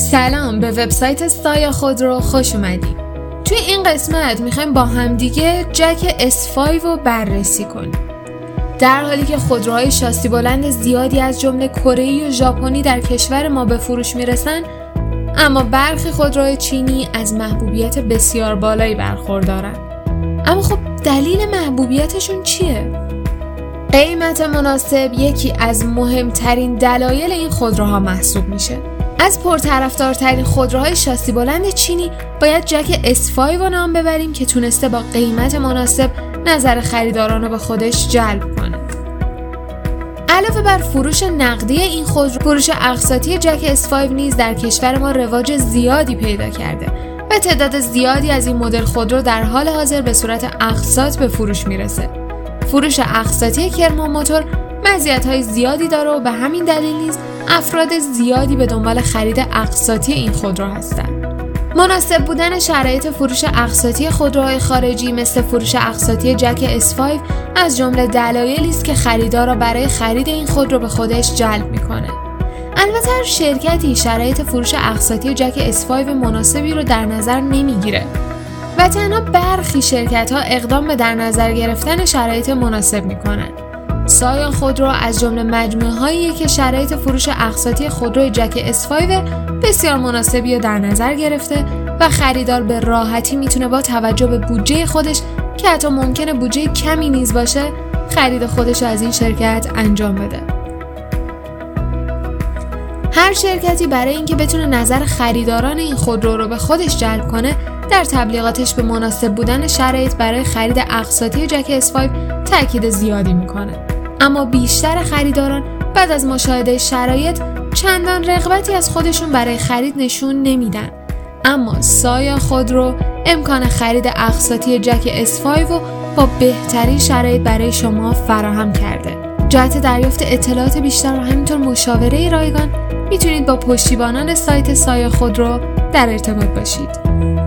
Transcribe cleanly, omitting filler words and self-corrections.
سلام، به وبسایت سایه خودرو خوش اومدید. توی این قسمت میخوایم با همدیگه جک S5 رو بررسی کنیم. در حالی که خودروهای شاسی بلند زیادی از جمله کره‌ای و ژاپنی در کشور ما به فروش میرسن، اما برخی خودروهای چینی از محبوبیت بسیار بالایی برخوردارن. اما خب دلیل محبوبیتشون چیه؟ قیمت مناسب یکی از مهمترین دلایل این خودروها محسوب میشه. از پرطرفدارترین خودروهای شاسی بلند چینی باید جک S5 رو نام ببریم که تونسته با قیمت مناسب نظر خریداران رو به خودش جلب کنه. علاوه بر فروش نقدی این خودرو، فروش اقساطی جک S5 نیز در کشور ما رواج زیادی پیدا کرده و تعداد زیادی از این مدل خودرو در حال حاضر به صورت اقساط به فروش میرسه. فروش اقساطی کرمان موتور مزیت‌های زیادی داره و به همین دلیل نیز افراد زیادی به دنبال خرید اقساطی این خودرو هستند. مناسب بودن شرایط فروش اقساطی خودروهای خارجی مثل فروش اقساطی جک S5 از جمله دلایلی است که خریدار را برای خرید این خودرو به خودش جلب می‌کنه. البته هر شرکتی شرایط فروش اقساطی جک S5 مناسبی رو در نظر نمی‌گیره و تنها برخی شرکت‌ها اقدام به در نظر گرفتن شرایط مناسب می‌کنند. سایه خودرو از جمله مجموعه‌هایی که شرایط فروش اقساطی خودروی جک S5 بسیار مناسبی رو در نظر گرفته و خریدار به راحتی میتونه با توجه به بودجه خودش که حتی ممکنه بودجه کمی نیز باشه خرید خودش از این شرکت انجام بده. هر شرکتی برای اینکه بتونه نظر خریداران این خودرو رو به خودش جلب کنه در تبلیغاتش به مناسب بودن شرایط برای خرید اقساطی جک S5 تاکید زیادی میکنه. اما بیشتر خریداران بعد از مشاهده شرایط چندان رغبتی از خودشون برای خرید نشون نمیدن. اما سایه خودرو امکان خرید اقساطی جک S5 رو با بهترین شرایط برای شما فراهم کرده. جهت دریافت اطلاعات بیشتر و همینطور مشاوره رایگان میتونید با پشتیبانان سایت سایه خودرو در ارتباط باشید.